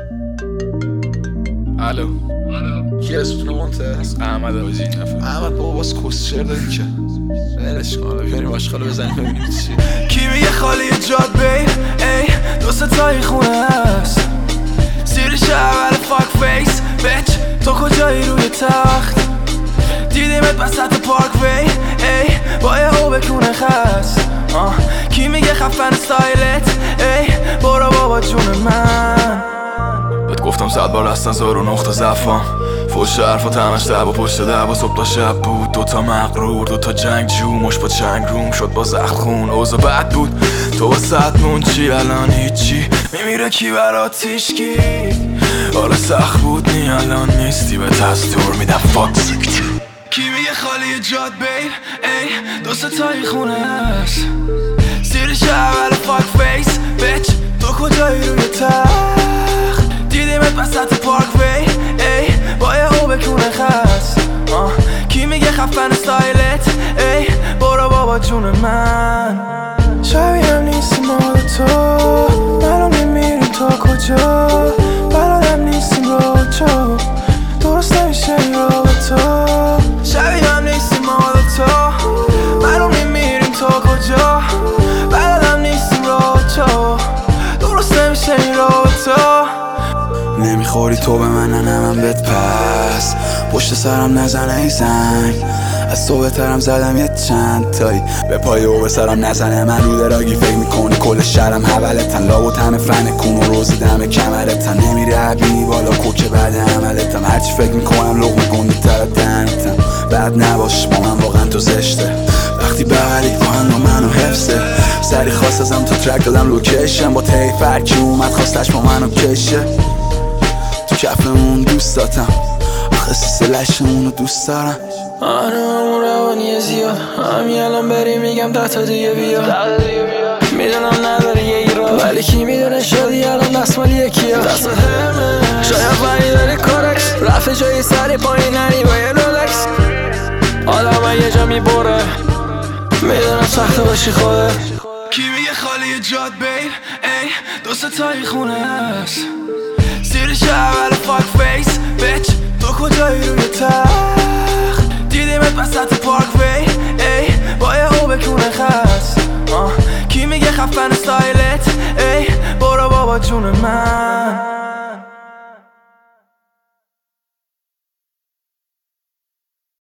الو کی اسم منتهی؟ احمد آجی. احمد بابا باز کسشر داری که ولش کن، بریم آشغالو بزنیم ببینیم چیه. کی میگه خالی جاد بین؟ ای دوست تایی خونه هست سیرش اول فاک فیس بچ، تو کجایی روی تخت؟ دیدیمت وسط پارک وی ای با یه هو بکونه خست. کی میگه خفن استایلت؟ ای برو بابا جون من. بهت گفتم 100 بار هستن زار و نقطه ضعفام، فوش حرفا تمش دعوا پشت دعوا. صبح تا شب بود دوتا مغرور، دوتا جنگجو مش با چنگ روم شد با زخم خون. اوضاع بد بود تو واسط مون چی؟ الان هیچی میمیره کی برات تیشکی؟ حالا سخت بود نی الان نیستی به تستور میدم فاکس. کی میگه خالی جاد بین؟ ای دوست تایی خونه هست سیرش اول فاک فیس بچ، تو کجایی روی تخت؟ دیدیمت وسط پارک وی ای با یه هو بکونه خست. کی میگه خفن استایلت؟ ای برو بابا جون من. شبیهم نیستی مال تو، منو میمیریم تا کجا؟ بلدم نیستیم روچو، درست نمیشه این رابطا. شبیهم نیستی مال تو، منو میمیریم تا کجا؟ بلدم نیستیم روچو، درست نمیشه این رابطا. نمیخوری تو به من نه من بهت پس، پشت سرم نزنه ای زنگ، از تو بهترم زدم یه چند تایی به پای او به سرم نزنه. من رو دراگی فکر میکنی کل شهرم حولتن، لاب و تن فن کون و روزی دم کمرتن. نمیری عبینی بالا کوکه بعد عملتم، هرچی فکر میکنم لغمه گنده تر دهنتم. بعد نباش با من واقعا تو زشته، وقتی بغلی کن با منو حفظه. سری خواست ازم تو ترک دادم لوکیشن، با تی فرکی اومد خواستش با منو کشه. تو کفمون دوست داتم آخه سلشمونو دوست دارم. اون روانی زیاد همین الان بری میگم 10 تا دیگه بیا. میدونم نداره یه ایراد ولی کی میدونه شدی الان دستمال یکیه. دست همه شاید ولی داری کارکس رفته جایی سری پایین نری با یه رولکس. آدم یه جا میبره میدونم سخته باشی خوده. کی میگه خالی جاد بین؟ ای دوست تایی خونه هست سیرش اول فاک فیس بچ، تو کجایی روی تخت؟ دیدیمت وسط پارک وی